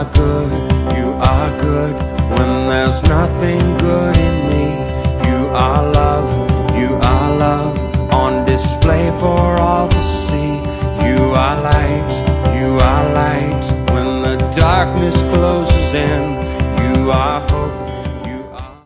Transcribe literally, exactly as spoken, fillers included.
are good, you are good when there's nothing good in me. You are love, you are love on display for all to see. You are light, you are light when the darkness closes in. You are hope,